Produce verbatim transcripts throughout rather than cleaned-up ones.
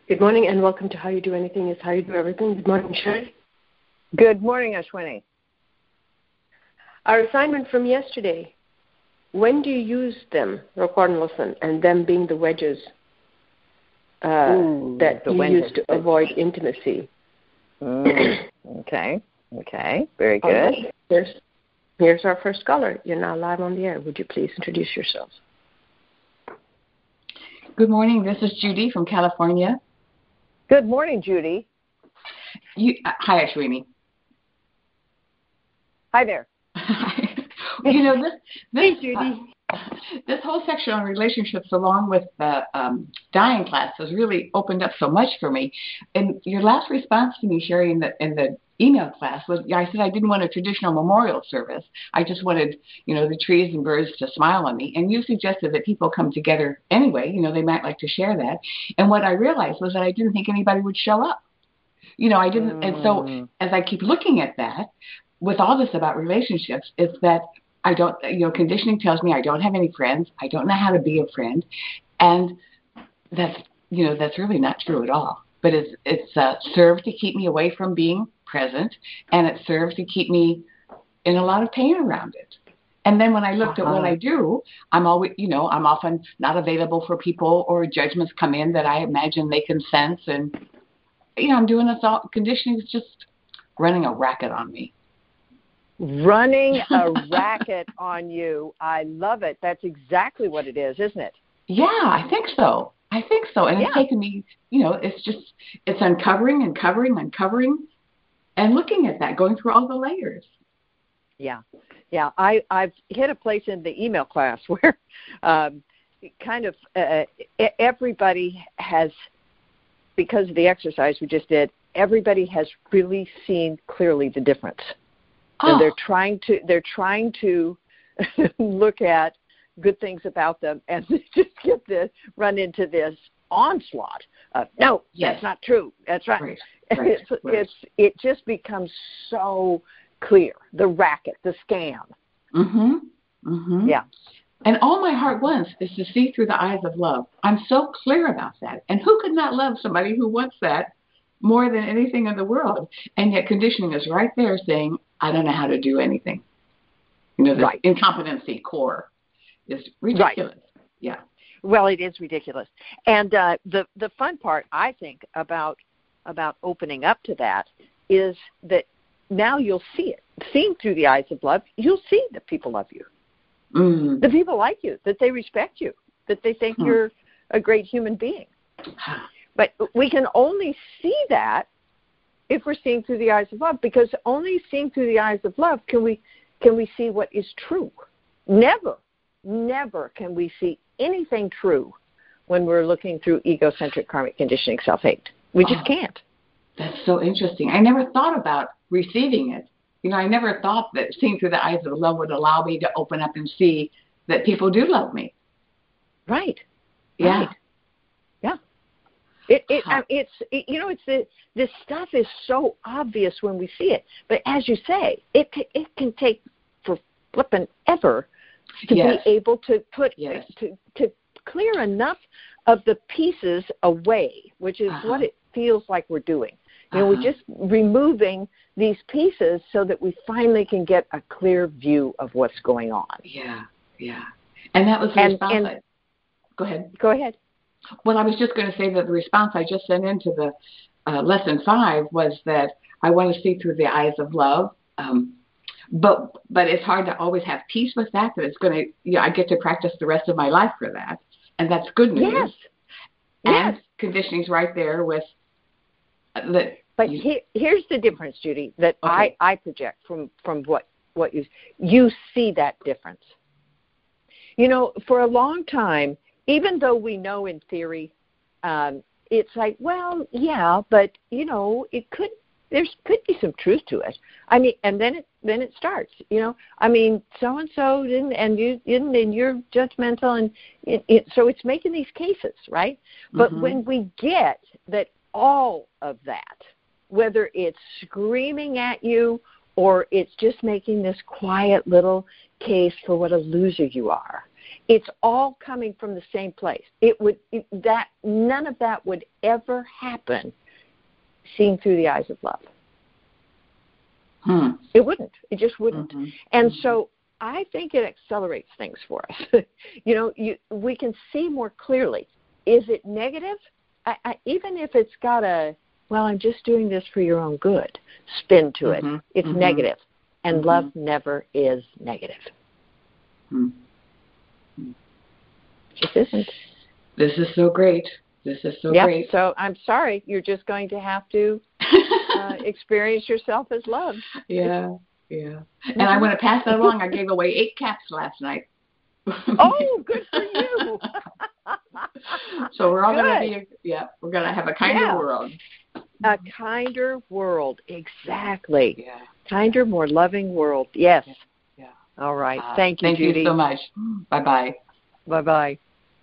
Good morning and welcome to How You Do Anything is How You Do Everything. Good morning, Sherry. Good morning, Ashwini. Our assignment from yesterday, when do you use them, record and listen, and them being the wedges uh, Ooh, that the you wedges. use to avoid intimacy? Mm, okay, okay, very good. Right. Here's, here's our first caller. You're now live on the air. Would you please introduce yourselves? Good morning. This is Judy from California. Good morning, Judy. You, uh, hi, Ashwini. Hi there. you know, this, this, Hey, Judy. Uh, this whole section on relationships, along with the um, dying class, has really opened up so much for me. And your last response to me, Sherry, in the in the email class was, I said I didn't want a traditional memorial service. I just wanted, you know, the trees and birds to smile on me. And you suggested that people come together anyway. You know, they might like to share that. And what I realized was that I didn't think anybody would show up. You know, I didn't. Mm. And so as I keep looking at that, with all this about relationships, it's that I don't, you know, conditioning tells me I don't have any friends. I don't know how to be a friend. And that's, you know, that's really not true at all. But it's, it's uh, served to keep me away from being present, and it serves to keep me in a lot of pain around it. And then when I looked uh-huh. at what I do, I'm always, you know, I'm often not available for people, or judgments come in that I imagine they can sense. And, you know, I'm doing this all, conditioning is just running a racket on me. Running a racket on you. I love it. That's exactly what it is, isn't it? Yeah, I think so. I think so. And yeah. It's taken me, you know, it's just, it's uncovering, uncovering, uncovering, and looking at that, going through all the layers. Yeah. Yeah. I, I've hit a place in the email class where um, kind of uh, everybody has, because of the exercise we just did, everybody has really seen clearly the difference. Oh. And they're trying to they're trying to look at good things about them, and they just get this run into this onslaught of no, yes. that's not true. That's right. right. And right. it's right. it's it just becomes so clear. The racket, the scam. Mm-hmm. Mm-hmm. Yeah. And all my heart wants is to see through the eyes of love. I'm so clear about that. And who could not love somebody who wants that more than anything in the world? And yet conditioning is right there saying, I don't know how to do anything. You know, the right. incompetency core is ridiculous. Right. Yeah. Well, it is ridiculous. And uh, the the fun part, I think, about about opening up to that is that now you'll see it. Seeing through the eyes of love, you'll see that people love you. Mm. That people like you, that they respect you, that they think hmm. you're a great human being. But we can only see that if we're seeing through the eyes of love, because only seeing through the eyes of love can we can we see what is true. Never, never can we see anything true when we're looking through egocentric karmic conditioning self-hate. We just oh, can't. That's so interesting. I never thought about receiving it. You know, I never thought that seeing through the eyes of love would allow me to open up and see that people do love me. Right. Yeah. Right. Yeah. It, it, huh. it's, it, you know, it's the, this stuff is so obvious when we see it. But as you say, it, it can take for flipping ever to yes. be able to put, yes. to, to clear enough of the pieces away, which is uh-huh. what it feels like we're doing. You know, uh-huh. we're just removing these pieces so that we finally can get a clear view of what's going on. Yeah, yeah. And that was the and, response. And, I, go ahead. Go ahead. Well, I was just going to say that the response I just sent into the uh, lesson five was that I want to see through the eyes of love. Um, but but it's hard to always have peace with that, that it's going to, you know, I get to practice the rest of my life for that. And that's good news. Yes. And yes. conditioning's right there with uh, that. But you, he, here's the difference, Judy, that okay. I, I project from, from what, what you, you see that difference. You know, for a long time, even though we know in theory, um, it's like, well, yeah, but, you know, it could, there could be some truth to it. I mean, and then it, then it starts, you know, I mean, so-and-so didn't, and you didn't, and you're judgmental. And it, it, so it's making these cases, right? But mm-hmm. when we get that all of that, whether it's screaming at you or it's just making this quiet little case for what a loser you are, It's all coming from the same place. It would it, that none of that would ever happen seen through the eyes of love. Hmm. It wouldn't. It just wouldn't. Mm-hmm. And Mm-hmm. so I think it accelerates things for us. you know, you, we can see more clearly. Is it negative? I, I, even if it's got a, well, I'm just doing this for your own good spin to Mm-hmm. it, it's Mm-hmm. negative. And Mm-hmm. love never is negative. Mm-hmm. It just isn't. This is so great. This is so yep. great. So I'm sorry. You're just going to have to uh, experience yourself as loved. Yeah, yeah. And I want to pass that along. I gave away eight caps last night. Oh, good for you. So we're all Good. going to be, yeah, we're going to have a kinder Yeah. world. A kinder world. Exactly. Yeah. Kinder, more loving world. Yes. Yeah. All right. Uh, Thank you, thank Judy. you so much. Bye-bye. Bye-bye.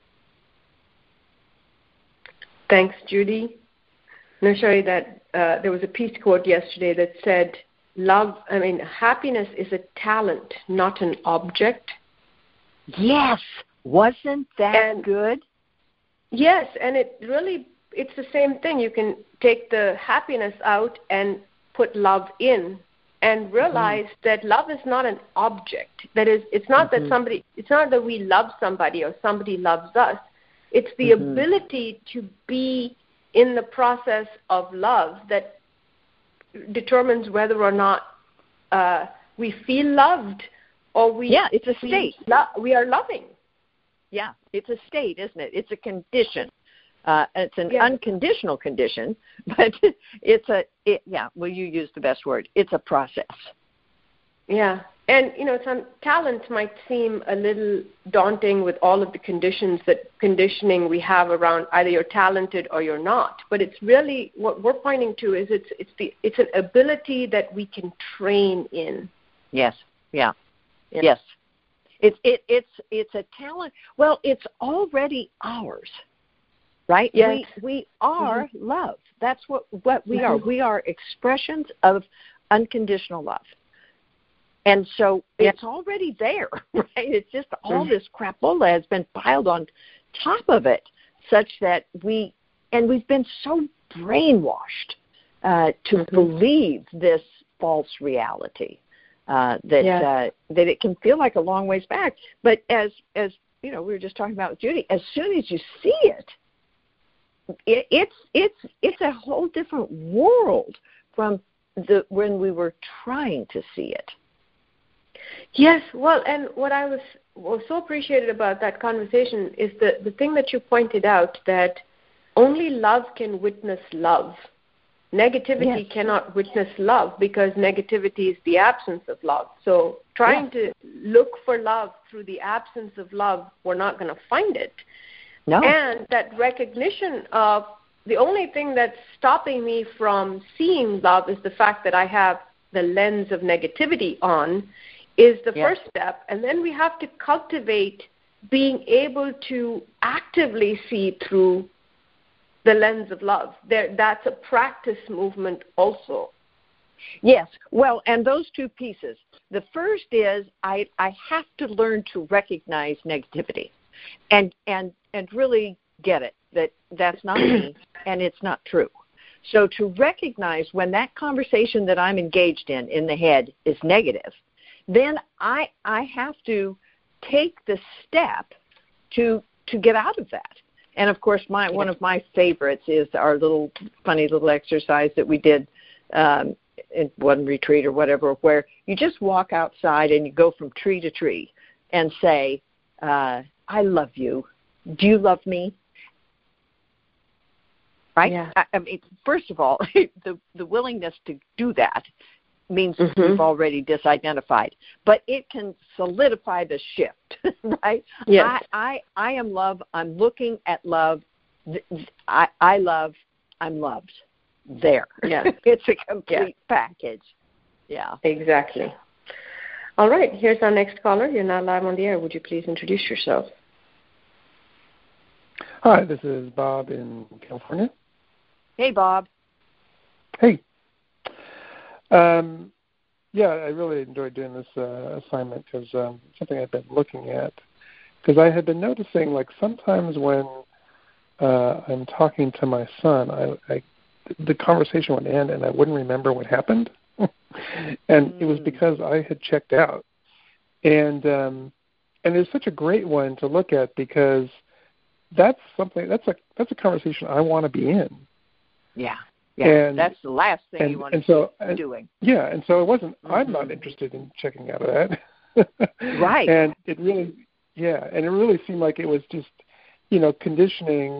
Thanks, Judy. I'm sorry that uh, there was a Peace quote yesterday that said, "Love, I mean, happiness is a talent, not an object." Yes. Wasn't that And- good? Yes, and it really, it's the same thing. You can take the happiness out and put love in and realize mm-hmm. that love is not an object. That is, it's not mm-hmm. that somebody, it's not that we love somebody or somebody loves us. It's the mm-hmm. ability to be in the process of love that determines whether or not uh, we feel loved or we yeah, it's a state. We, lo- we are loving. Yeah, it's a state, isn't it? It's a condition. Uh, it's an yeah. unconditional condition, but it's a, it, yeah, well, you used the best word. It's a process. Yeah. And, you know, some talent might seem a little daunting with all of the conditions that conditioning we have around either you're talented or you're not. But it's really what we're pointing to is it's it's the it's an ability that we can train in. Yes. Yeah. yeah. Yes. It's it it's it's a talent. Well, it's already ours, right? Yes. We we are mm-hmm. love. That's what what we mm-hmm. are. We are expressions of unconditional love. And so yeah. it's already there, right? It's just all mm-hmm. this crapola has been piled on top of it, such that we and we've been so brainwashed uh, to mm-hmm. believe this false reality. Uh, that yeah. uh, that it can feel like a long ways back, but as as you know, we were just talking about with Judy. As soon as you see it, it it's it's it's a whole different world from the when we were trying to see it. Yes, well, and what I was was so appreciated about that conversation is the the thing that you pointed out that only love can witness love. Negativity yes. cannot witness love because negativity is the absence of love. So trying yes. to look for love through the absence of love, we're not going to find it. No. And that recognition of the only thing that's stopping me from seeing love is the fact that I have the lens of negativity on is the yes. first step. And then we have to cultivate being able to actively see through the lens of love. There, that's a practice movement also. Yes. Well, and those two pieces. The first is I, I have to learn to recognize negativity and, and, and really get it, that that's not me and it's not true. So to recognize when that conversation that I'm engaged in in the head is negative, then I, I have to take the step to, to get out of that. And, of course, my one of my favorites is our little funny little exercise that we did um, in one retreat or whatever, where you just walk outside and you go from tree to tree and say, uh, I love you. Do you love me? Right? Yeah. I, I mean, first of all, the, the willingness to do that means mm-hmm. we've already disidentified. But it can solidify the shift, right? Yes. I, I, I am love. I'm looking at love. I, I love. I'm loved. There. Yeah. It's a complete yeah. package. Yeah. Exactly. All right. Here's our next caller. You're now live on the air. Would you please introduce yourself? Hi, this is Bob in California. Hey, Bob. Hey. Um, yeah, I really enjoyed doing this uh, assignment because um, something I've been looking at, because I had been noticing, like, sometimes when uh, I'm talking to my son, I, I the conversation would end and I wouldn't remember what happened. And mm. it was because I had checked out. And um, and it's such a great one to look at, because that's something that's a that's a conversation I want to be in. Yeah, yeah, and, that's the last thing and, you want to so, be and, doing. Yeah, and so it wasn't. Mm-hmm. I'm not interested in checking out of that. Right. And it really, yeah, and it really seemed like it was just, you know, conditioning.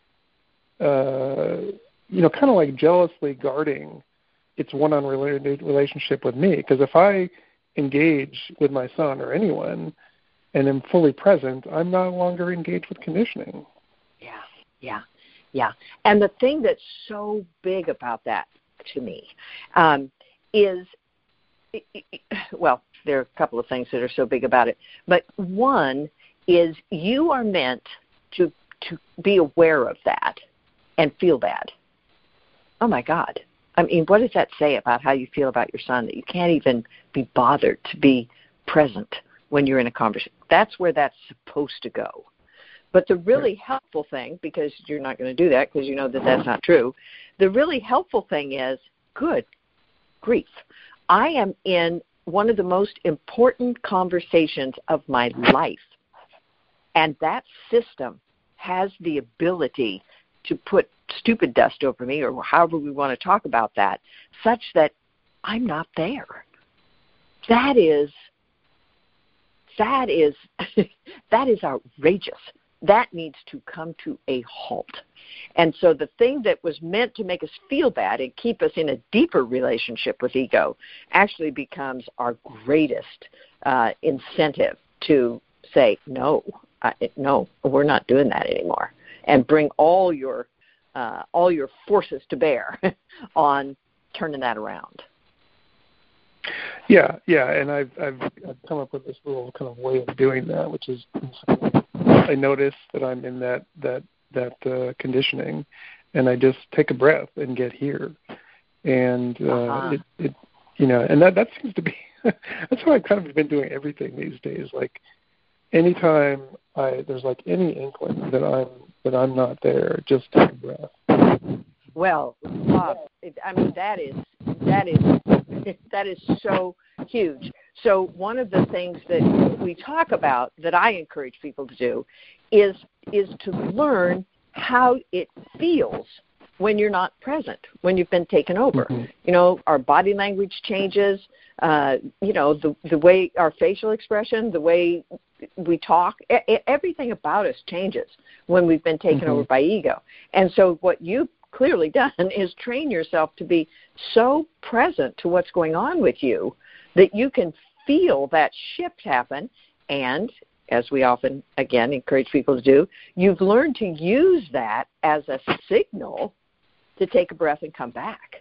Uh, you know, kind of like jealously guarding its one-on-one relationship with me, because if I engage with my son or anyone and am fully present, I'm no longer engaged with conditioning. Yeah, yeah, yeah. And the thing that's so big about that to me um, is, well, there are a couple of things that are so big about it, but one is you are meant to to be aware of that and feel bad. Oh, my God. I mean, what does that say about how you feel about your son, that you can't even be bothered to be present when you're in a conversation? That's where that's supposed to go. But the really helpful thing, because you're not going to do that because you know that that's not true, the really helpful thing is, good grief, I am in one of the most important conversations of my life, and that system has the ability to put stupid dust over me, or however we want to talk about that, such that I'm not there. That is, that is, that is outrageous. That needs to come to a halt. And so the thing that was meant to make us feel bad and keep us in a deeper relationship with ego actually becomes our greatest uh, incentive to say, no, I, no, we're not doing that anymore. And bring all your uh, all your forces to bear on turning that around. Yeah, yeah, and I've, I've I've come up with this little kind of way of doing that, which is I notice that I'm in that that that uh, conditioning, and I just take a breath and get here, and uh, uh-huh. it, it you know, and that that seems to be that's how I've kind of been doing everything these days. Like anytime I there's like any inkling that I'm that I'm not there, just take a breath. Well, Bob, it, I mean that is that is that is so huge. So one of the things that we talk about that I encourage people to do is is to learn how it feels when you're not present, when you've been taken over. Mm-hmm. You know, our body language changes. Uh, you know, the the way our facial expression, the way we talk, e- everything about us changes when we've been taken mm-hmm. over by ego. And so what you've clearly done is train yourself to be so present to what's going on with you that you can feel that shift happen. And as we often, again, encourage people to do, you've learned to use that as a signal to take a breath and come back.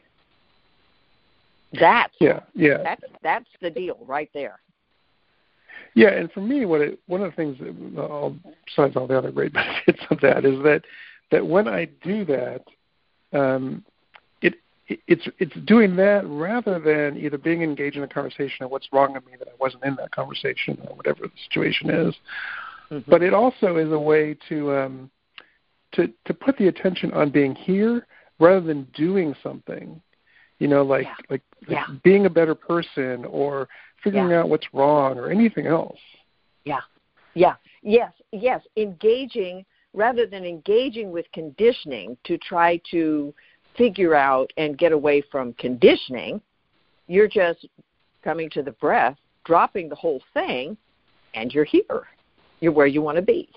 That's, yeah, yeah. that's, that's the deal right there. Yeah, and for me, what it, one of the things, that, uh, besides all the other great benefits of that, is that, that when I do that, um, it, it it's it's doing that rather than either being engaged in a conversation of what's wrong with me that I wasn't in that conversation or whatever the situation is. Mm-hmm. But it also is a way to um, to to put the attention on being here rather than doing something. You know, like yeah. like, like yeah. being a better person or figuring yeah. out what's wrong or anything else. Yeah, yeah, yes, yes, engaging rather than engaging with conditioning to try to figure out and get away from conditioning, you're just coming to the breath, dropping the whole thing, and you're here. You're where you want to be.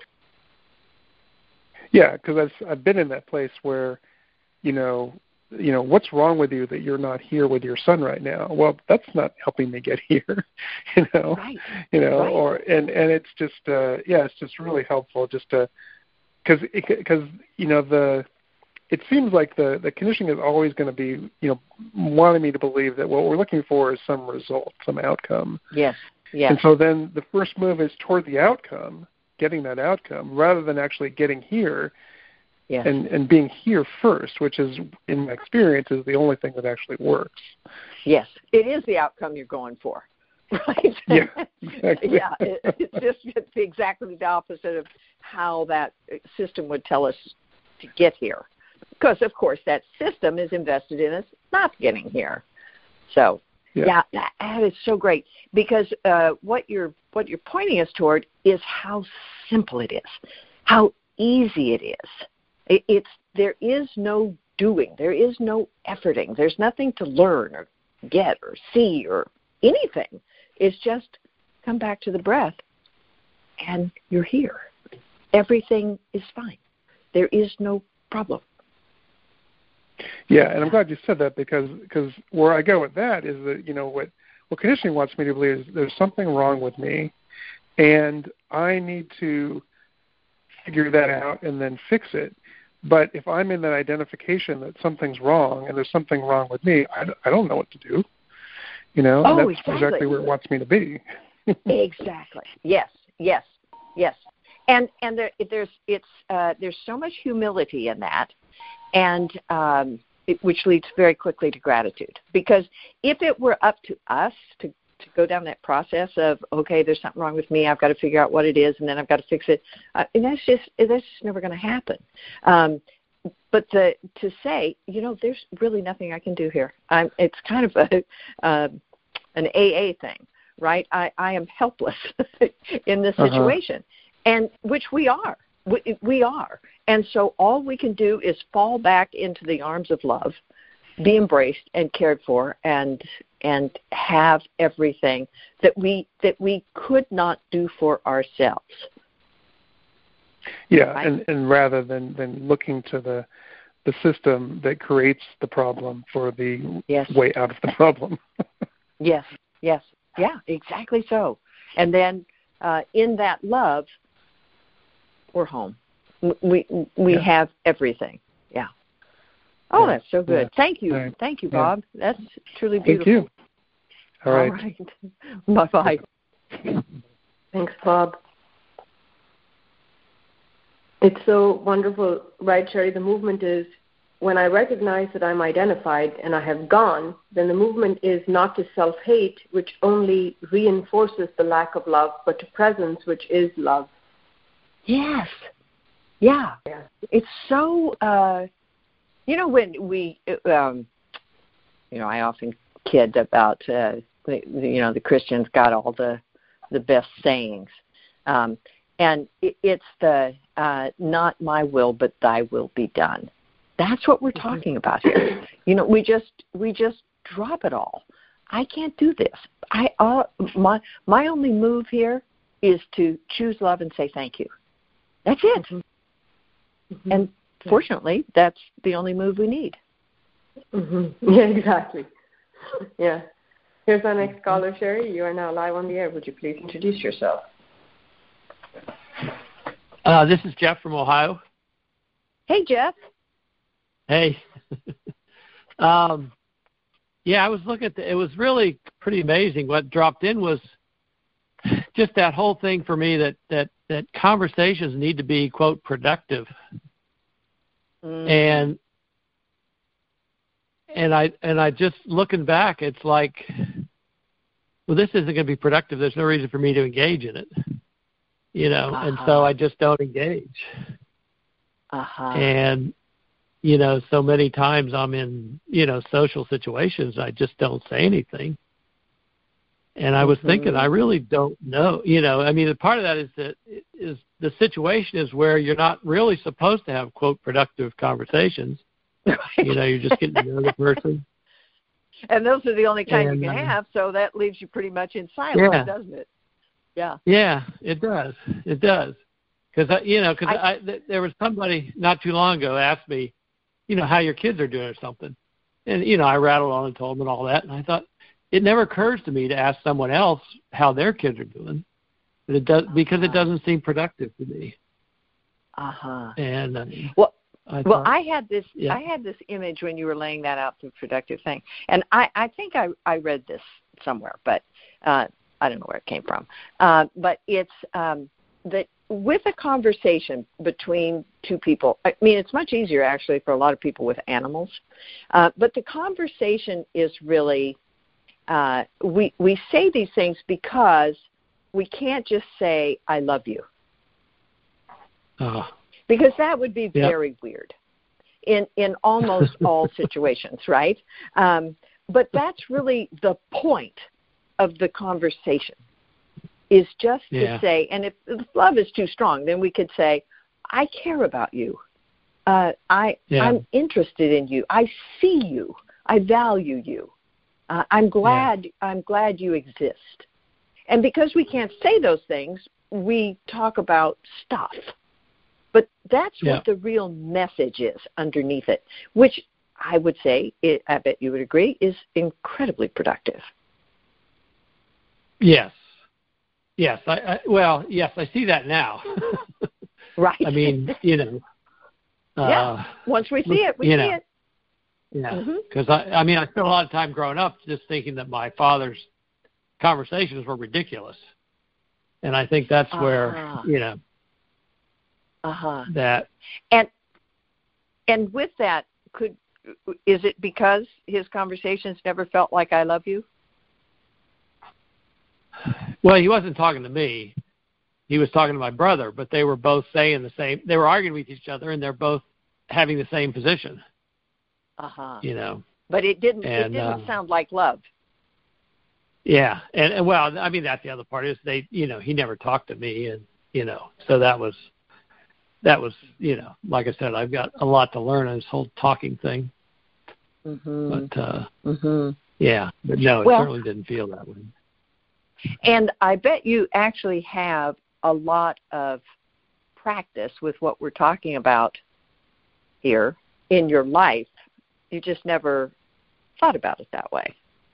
Yeah, because I've, I've been in that place where, you know, you know, what's wrong with you that you're not here with your son right now? Well, that's not helping me get here, you know, right. you know, right. or, and, and it's just, uh, yeah, it's just really helpful just to, cause, it, cause, you know, the, it seems like the, the conditioning is always going to be, you know, wanting me to believe that what we're looking for is some result, some outcome. Yes. Yes. And so then the first move is toward the outcome, getting that outcome, rather than actually getting here. Yes. And, and being here first, which is, in my experience, is the only thing that actually works. Yes, it is the outcome you're going for. right? Yeah, exactly. yeah, it, it's just it's exactly the opposite of how that system would tell us to get here. Because, of course, that system is invested in us not getting here. So, yeah, yeah that, that is so great. Because uh, what you're what you're pointing us toward is how simple it is, how easy it is. It, it's there is no doing, there is no efforting, there's nothing to learn or get or see or anything. It's just come back to the breath, and you're here. Everything is fine. There is no problem. Yeah, and I'm glad you said that because because where I go with that is that, you know, what, what conditioning wants me to believe is there's something wrong with me, and I need to figure that out and then fix it. But if I'm in that identification that something's wrong and there's something wrong with me, I, I don't know what to do. You know, oh, and that's exactly. exactly where it wants me to be. Exactly. Yes, yes, yes. And and there, there's it's uh, there's so much humility in that. And um, it, which leads very quickly to gratitude. Because if it were up to us to, to go down that process of, okay, there's something wrong with me, I've got to figure out what it is, and then I've got to fix it, uh, and that's just that's just never going to happen. Um, but the, to say, you know, there's really nothing I can do here. I'm, it's kind of a, uh, an A A thing, right? I, I am helpless in this situation, uh-huh. and which we are. We, we are. And so all we can do is fall back into the arms of love, be embraced and cared for, and and have everything that we that we could not do for ourselves. Yeah, right? and, and rather than, than looking to the the system that creates the problem for the yes. way out of the problem. yes, yes, yeah, exactly so. And then uh, in that love, we're home. We we yeah. have everything. Yeah. Oh, yeah. That's so good. Yeah. Thank you. Right. Thank you, Bob. Yeah. That's truly beautiful. Thank you. All right. All right. Bye-bye. Thanks, Bob. It's so wonderful, right, Sherry? The movement is when I recognize that I'm identified and I have gone, then the movement is not to self-hate, which only reinforces the lack of love, but to presence, which is love. Yes. Yeah. yeah. It's so, uh, you know, when we, um, you know, I often kid about, uh, the, you know, the Christians got all the, the best sayings. Um, and it, it's the, uh, not my will, but thy will be done. That's what we're talking about here. You know, we just, we just drop it all. I can't do this. I, uh, my, my only move here is to choose love and say thank you. That's it. Mm-hmm. And fortunately, that's the only move we need. Mm-hmm. Yeah, exactly. Yeah. Here's our next caller, Sherry. You are now live on the air. Would you please introduce yourself? Uh, this is Jeff from Ohio. Hey, Jeff. Hey. um, yeah, I was looking at the, it was really pretty amazing. What dropped in was just that whole thing for me that, that, that conversations need to be, quote, productive. Mm. And and I and I just looking back, it's like, well, this isn't going to be productive. There's no reason for me to engage in it, you know. Uh-huh. And so I just don't engage. Uh-huh. And you know, so many times I'm in, you know, social situations, I just don't say anything. And I was mm-hmm. thinking, I really don't know. You know, I mean, part of that is that is the situation is where you're not really supposed to have, quote, productive conversations. Right. You know, you're just getting to know the person. And those are the only kind and, you can uh, have, so that leaves you pretty much in silence, yeah. doesn't it? Yeah. Yeah, it does. It does. Because, you know, because I, I, th- there was somebody not too long ago asked me, you know, how your kids are doing or something. And, you know, I rattled on and told them and all that. And I thought, it never occurs to me to ask someone else how their kids are doing, but it does because uh-huh. it doesn't seem productive to me. Uh huh. And uh, well, I well, thought, I had this. yeah. I had this image when you were laying that out, the productive thing, and I, I think I, I read this somewhere, but uh, I don't know where it came from. Uh, but it's um, that with a conversation between two people. I mean, it's much easier actually for a lot of people with animals, uh, but the conversation is really uh, we we say these things because we can't just say I love you, uh, because that would be yeah. very weird in in almost all situations, right? Um, but that's really the point of the conversation, is just yeah. to say, and if, if love is too strong, then we could say, I care about you. Uh, I, yeah. I'm interested in you. I see you. I value you. Uh, I'm glad. Yeah. I'm glad you exist. And because we can't say those things, we talk about stuff. But that's yeah. what the real message is underneath it, which I would say, it, I bet you would agree, is incredibly productive. Yes. Yes. I, I well, yes, I see that now. Right. I mean, you know. Uh, yeah. Once we see it, we you see know, it. Yeah. Because mm-hmm. I, I mean, I spent a lot of time growing up just thinking that my father's conversations were ridiculous, and I think that's uh-huh. where you know. Uh-huh. That. And and with that, could is it because his conversations never felt like I love you? Well, he wasn't talking to me. He was talking to my brother, but they were both saying the same. They were arguing with each other, and they're both having the same position. Uh-huh. You know. But it didn't. And, it didn't uh, sound like love. Yeah, and, and well, I mean, that's the other part is they, you know, he never talked to me, and you know, so that was, that was, you know, like I said, I've got a lot to learn on this whole talking thing. Mm-hmm. But uh, mm-hmm. yeah, but no, it well, certainly didn't feel that way. And I bet you actually have a lot of practice with what we're talking about here in your life. You just never thought about it that way.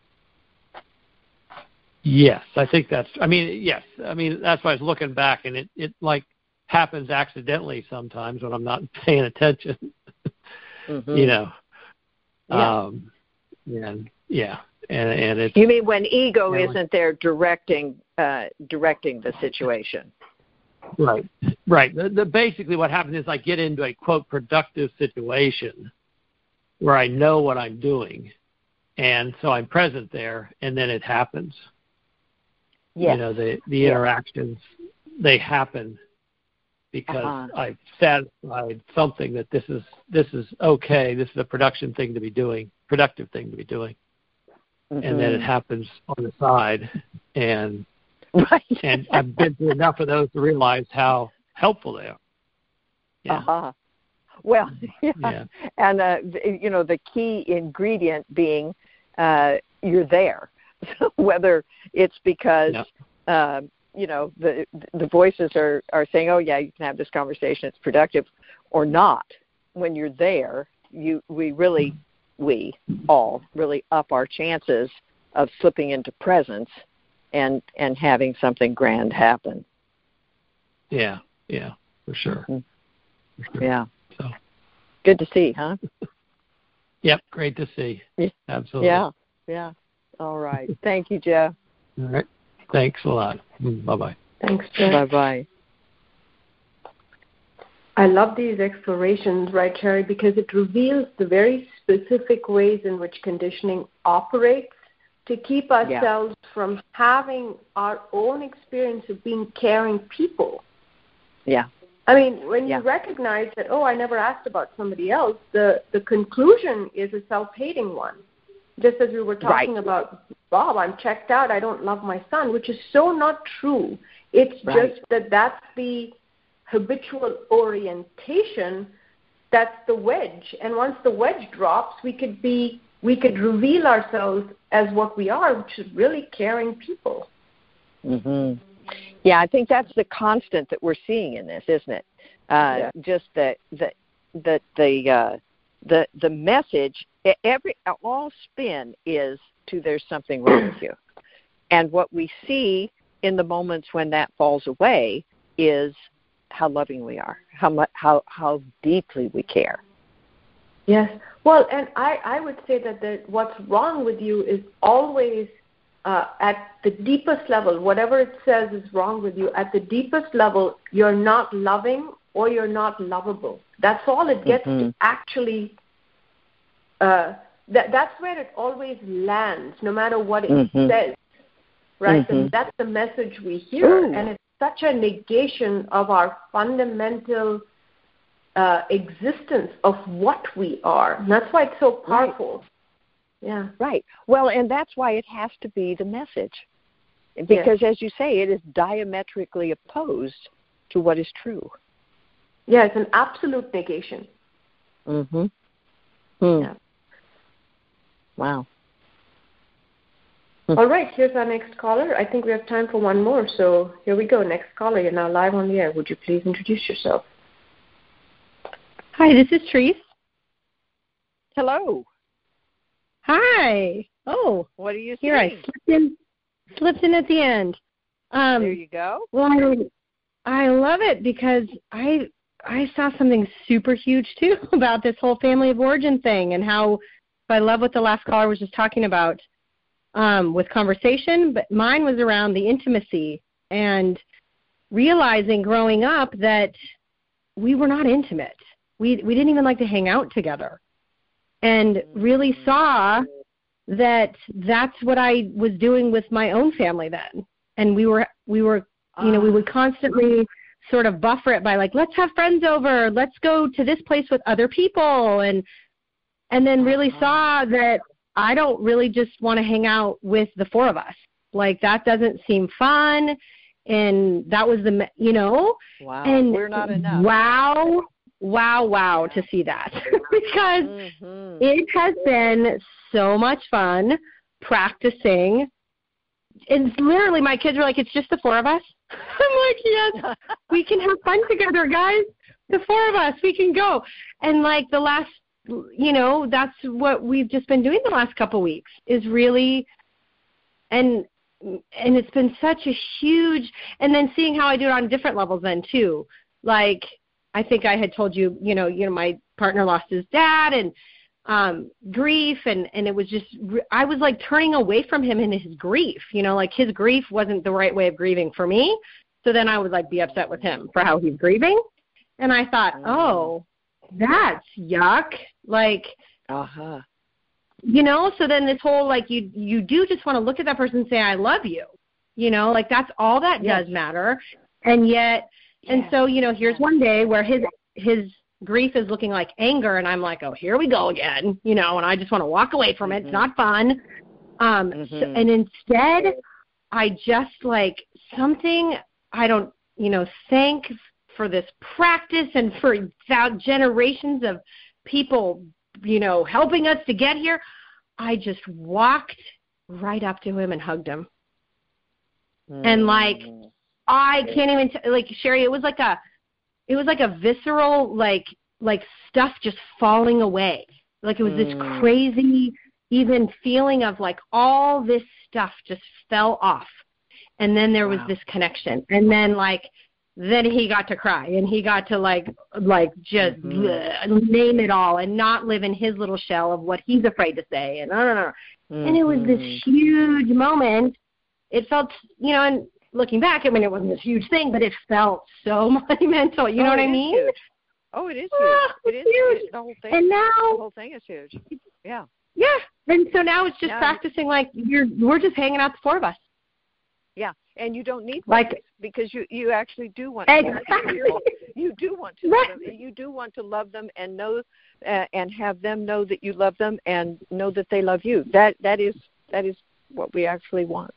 Yes, I think that's, I mean, yes. I mean, that's why I was looking back, and it, it like happens accidentally sometimes when I'm not paying attention, mm-hmm. you know. Yeah. Um, and, yeah. And, and it's, you mean when ego you know, isn't there directing uh, directing the situation? Right, right. The, the, basically what happens is I get into a, quote, productive situation where I know what I'm doing, and so I'm present there, and then it happens. Yes. You know, the, the yes. interactions, they happen because uh-huh. I've satisfied something that this is this is okay, this is a production thing to be doing, productive thing to be doing. Mm-hmm. And then it happens on the side, and right. and I've been through enough of those to realize how helpful they are. Yeah. Uh-huh. Well, yeah. yeah. And, uh, you know, the key ingredient being uh, you're there. So whether it's because, yeah. uh, you know, the the voices are, are saying, oh, yeah, you can have this conversation, it's productive, or not, when you're there, you we really, we all really up our chances of slipping into presence and, and having something grand happen. Yeah, yeah, for sure. Mm-hmm. For sure. Yeah. So. Good to see, huh? Yep, great to see. Yeah. Absolutely. Yeah, yeah. All right. Thank you, Jeff. All right. Thanks a lot. Bye-bye. Thanks, Jeff. Bye-bye. I love these explorations, right, Sherry, because it reveals the very specific ways in which conditioning operates to keep ourselves yeah. from having our own experience of being caring people. Yeah. I mean, when yeah. you recognize that, oh, I never asked about somebody else, the, the conclusion is a self-hating one. Just as we were talking right. about, Bob, I'm checked out, I don't love my son, which is so not true. It's right. just that that's the habitual orientation, that's the wedge. And once the wedge drops, we could be, we could reveal ourselves as what we are, which is really caring people. Mm-hmm. Yeah, I think that's the constant that we're seeing in this, isn't it? Uh, yeah. Just that the the the uh, the the message, every all spin is to there's something wrong with you, and what we see in the moments when that falls away is how loving we are, how much, how how deeply we care. Yes. Well, and I, I would say that the, what's wrong with you is always uh, at the deepest level, whatever it says is wrong with you, at the deepest level, you're not loving or you're not lovable. That's all it gets mm-hmm. to actually uh, that that's where it always lands, no matter what it mm-hmm. says, right? Mm-hmm. And that's the message we hear, Ooh. and it's such a negation of our fundamental uh, existence of what we are. And that's why it's so powerful. Right. Yeah. Right. Well, and that's why it has to be the message. Because, yes. as you say, it is diametrically opposed to what is true. Yeah, it's an absolute negation. Mm-hmm. Hmm. Yeah. Wow. All right, here's our next caller. I think we have time for one more, so here we go. Next caller, you're now live on the air. Would you please introduce yourself? Hi, this is Therese. Hello. Hi. Oh, what are you here? saying? I slipped in, slipped in at the end. Um, there you go. Well, I, I love it because I I saw something super huge too about this whole family of origin thing, and how I love what the last caller was just talking about. Um, with conversation, but mine was around the intimacy and realizing growing up that we were not intimate. We we didn't even like to hang out together, and really saw that that's what I was doing with my own family then. And we were we were you know we would constantly sort of buffer it by like, let's have friends over, let's go to this place with other people, and and then really saw that I don't really just want to hang out with the four of us. Like, that doesn't seem fun. And that was the, you know. Wow, and we're not enough. Wow, wow, wow to see that. Because mm-hmm. it has been so much fun practicing. And literally my kids were like, it's just the four of us? I'm like, yes, we can have fun together, guys. The four of us, we can go. And like the last, you know, that's what we've just been doing the last couple weeks is really, and and it's been such a huge, and then seeing how I do it on different levels then too. Like, I think I had told you, you know, you know, my partner lost his dad, and um, grief, and, and it was just, I was like turning away from him in his grief, you know, like his grief wasn't the right way of grieving for me. So then I would like be upset with him for how he's grieving. And I thought, oh, that's yuck. Like, uh-huh. you know, so then this whole, like, you you do just want to look at that person and say, I love you. You know, like, that's all that yes. does matter. And yet, yeah. and so, you know, here's one day where his his grief is looking like anger, and I'm like, oh, here we go again, you know, and I just want to walk away from it. Mm-hmm. It's not fun. Um, mm-hmm. so, and instead, I just, like, something, I don't, you know, thank for this practice and for generations of people, you know, helping us to get here. I just walked right up to him and hugged him. Mm. And like, I can't even, t- like, Sherry, it was like a, it was like a visceral, like, like stuff just falling away. Like, it was mm. this crazy, even feeling of like all this stuff just fell off. And then there was wow. this connection. And then like, then he got to cry, and he got to like, like just mm-hmm. bleh, name it all, and not live in his little shell of what he's afraid to say, and no, no, no. Mm-hmm. And it was this huge moment. It felt, you know, and looking back, I mean, it wasn't this huge thing, but it felt so monumental. You know oh, what I mean? Huge. Oh, it is huge. Oh, it is huge. huge. The whole thing. And now the whole thing is huge. Yeah. Yeah. And so now it's just yeah. practicing like you're. We're just hanging out, the four of us. Yeah, and you don't need like words because you, you actually do want exactly. to you do want to love them. You do want to love them and know uh, and have them know that you love them and know that they love you. That that is that is what we actually want.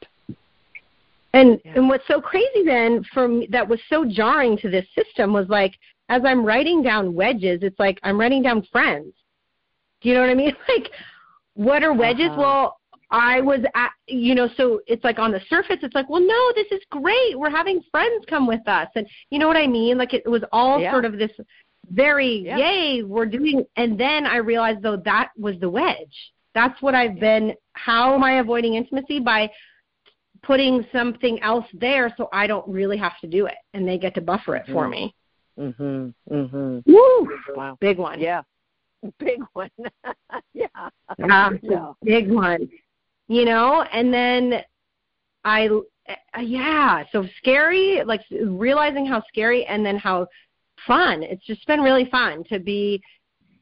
And yeah. and what's so crazy then for me, that was so jarring to this system was like, as I'm writing down wedges, it's like I'm writing down friends. Do you know what I mean? Like, what are wedges? Uh-huh. Well, I was at, you know, so it's like on the surface, it's like, well, no, this is great. We're having friends come with us. And you know what I mean? Like, it was all yeah. sort of this very, yeah. yay, we're doing. And then I realized, though, that was the wedge. That's what I've been. How am I avoiding intimacy? By putting something else there so I don't really have to do it. And they get to buffer it mm-hmm. for me. Mm-hmm. Mm-hmm. Woo! Wow. Big one. Yeah. Big one. yeah. yeah. Yeah. Big one. You know, and then I, uh, yeah, so scary, like realizing how scary and then how fun. It's just been really fun to be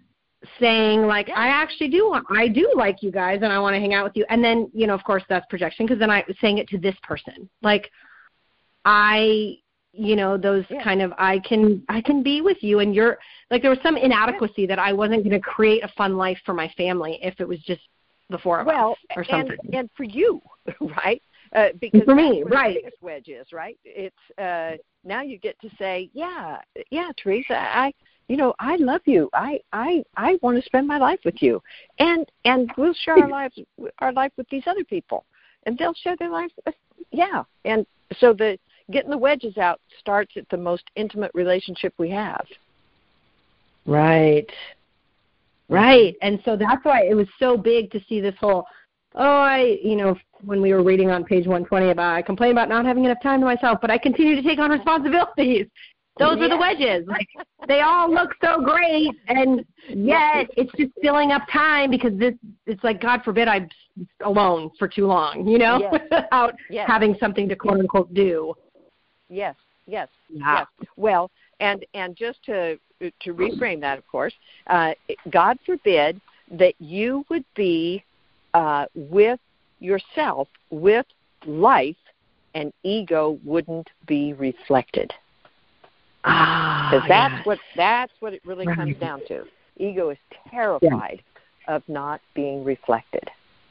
saying like, I actually do want, I do like you guys and I want to hang out with you. And then, you know, of course that's projection because then I was saying it to this person. Like I, you know, those yeah. kind of, I can, I can be with you and you're like, there was some inadequacy yeah. that I wasn't going to create a fun life for my family if it was just the four of well, us or something. And, and for you, right? Uh, because for me, that's right. the biggest wedge is, right? It's, uh, now you get to say, yeah, yeah, Teresa, I, you know, I love you. I, I, I want to spend my life with you, and and we'll share our lives, our life with these other people, and they'll share their life. With, yeah, and so the getting the wedges out starts at the most intimate relationship we have. Right. Right, and so that's why it was so big to see this whole. Oh, I, you know, when we were reading on page one twenty about I complain about not having enough time to myself, but I continue to take on responsibilities. Those yeah. are the wedges. Like they all look so great, and yet it's just filling up time because this. It's like God forbid I'm alone for too long, you know, yes. without yes. having something to quote unquote do. Yes, yes, yeah. yes. Well, and and just to to reframe that, of course, uh, God forbid that you would be uh, with yourself, with life, and ego wouldn't be reflected. Ah, because that's yes. what that's what it really right. comes down to. Ego is terrified yeah. of not being reflected.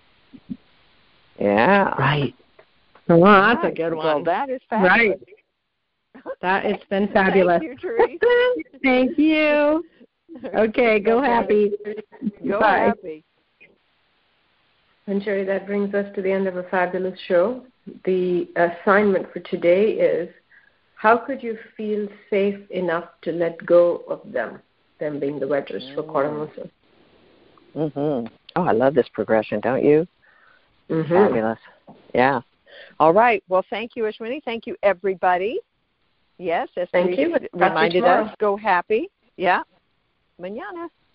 Yeah. Right. Well, that's right. a good one. Well, that is fabulous. Right. That has been fabulous. Thank you, Teresa. Thank you. Okay, go okay. happy. Go Bye. happy. And Sherry, that brings us to the end of a fabulous show. The assignment for today is, how could you feel safe enough to let go of them, them being the wedges mm. for Koromosa? Mm-hmm. Oh, I love this progression, don't you? Mm-hmm. Fabulous. Yeah. All right. Well, thank you, Ashwini. Thank you, everybody. Yes, as thank Teresa you. reminded us, go happy. Yeah. Mañana.